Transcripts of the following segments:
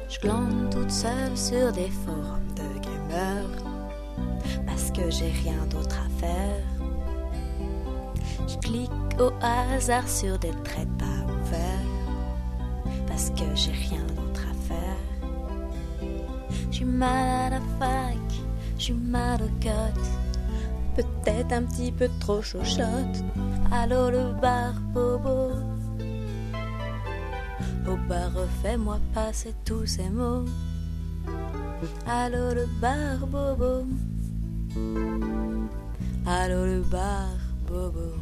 Je glande toute seule sur des forums de gamers parce que j'ai rien d'autre à faire. Je clique au hasard sur des traits pas ouverts parce que j'ai rien d'autre à faire. Je suis mal à la fac, je suis mal au cut, peut-être un petit peu trop chochotte. Allô le bar bobo, au bar refais-moi passer tous ces mots. Allô le bar bobo, allô le bar bobo.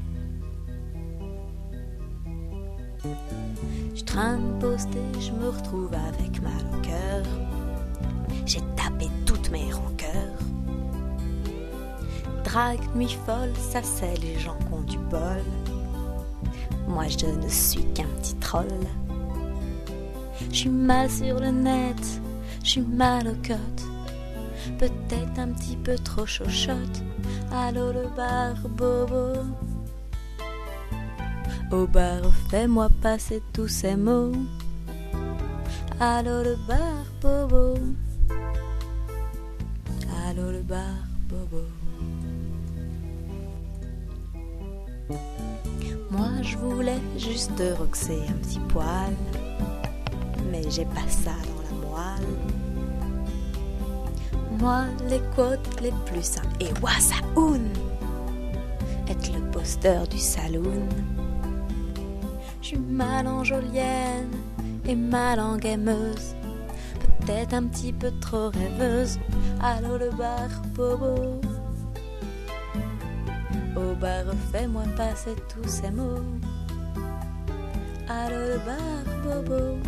Je traîne posté, je me retrouve avec mal au cœur. J'ai tapé toutes mes rancœurs. Drague, nuit folle, ça c'est les gens qui ont du bol. Moi je ne suis qu'un petit troll. Je suis mal sur le net, je suis mal au cote, peut-être un petit peu trop chochotte. Allô le bar bobo, au bar fais-moi passer tous ces mots. Allô le bar bobo, allô le bar bobo. Moi je voulais juste roxer un petit poil, mais j'ai pas ça dans la moelle. Moi les quotes les plus simples et wassaoun, être le poster du saloon. Je suis mal en jolienne et mal en gameuse, peut-être un petit peu trop rêveuse. Allô le bar bobo, au bar fais-moi passer tous ces mots. Allô le bar bobo,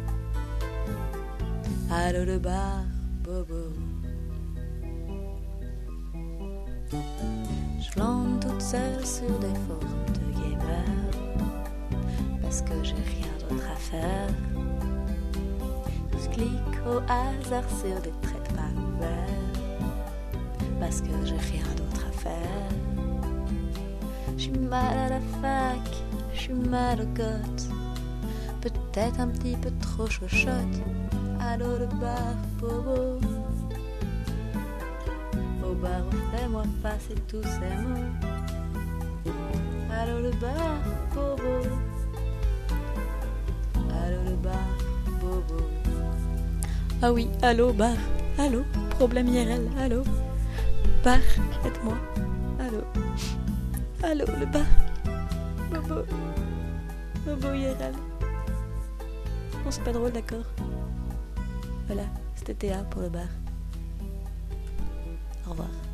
allô le bar bobo. Je glande toute seule sur des forums de gamers parce que j'ai rien d'autre à faire. Je clique au hasard sur des traits pas ouverts parce que j'ai rien d'autre à faire. Je suis mal à la fac, je suis mal au goth, peut-être un petit peu trop chochotte. Allô le bar bobo, au bar fais-moi passer tous ces mots. Allô le bar bobo, allô le bar bobo. Ah oui, allô bar, allô, problème IRL, allô, bar, aide-moi, allô, allô le bar, bobo, bobo IRL. Non, c'est pas drôle, d'accord. Voilà, c'était Théa pour le bar. Au revoir.